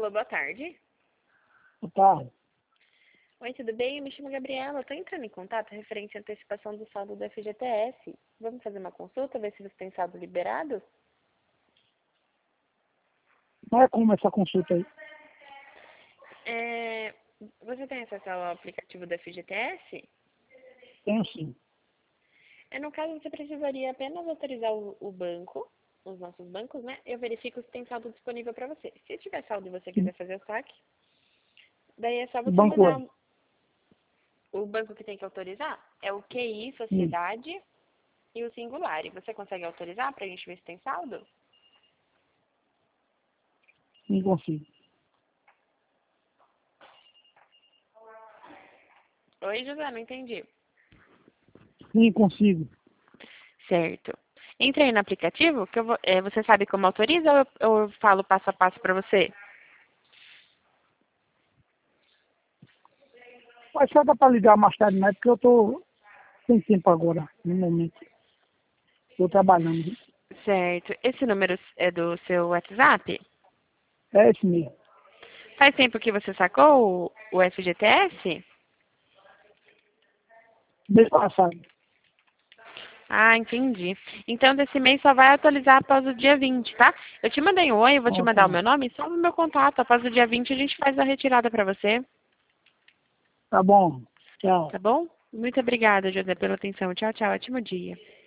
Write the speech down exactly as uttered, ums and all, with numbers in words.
Alô, boa tarde. Boa tarde. Oi, tudo bem? Eu me chamo Gabriela. Estou entrando em contato referente à antecipação do saldo do F G T S. Vamos fazer uma consulta, ver se você tem saldo liberado? Não é como essa consulta aí? É, Você tem acesso ao aplicativo do F G T S? Tenho sim. É, no caso, você precisaria apenas autorizar o, o banco, os nossos bancos, né? Eu verifico se tem saldo disponível para você. Se tiver saldo e você Que quiser fazer o saque, daí é só você banco mandar é? um- o banco que tem que autorizar. É o Q I, Sim, Sociedade e o Singular. E você consegue autorizar para a gente ver se tem saldo? não consigo. Oi, José, não entendi. Sim, consigo. Certo. Entre aí no aplicativo, que eu vou, é, você sabe como autoriza ou eu, ou eu falo passo a passo para você? Mas só dá para ligar mais tarde, não é? Porque eu tô sem tempo agora, no momento. Estou trabalhando. Certo. Esse número é do seu WhatsApp? É esse mesmo. Faz tempo que você sacou o, o F G T S? Mês passado. Ah, entendi. Então, desse mês só vai atualizar após o dia vinte, tá? Eu te mandei um oi, eu vou te mandar o Ok. meu nome, só o meu contato. Após o dia vinte a gente faz a retirada para você, Tá bom. Tchau. tá bom? Muito obrigada, José, pela atenção. Tchau, tchau. Ótimo dia.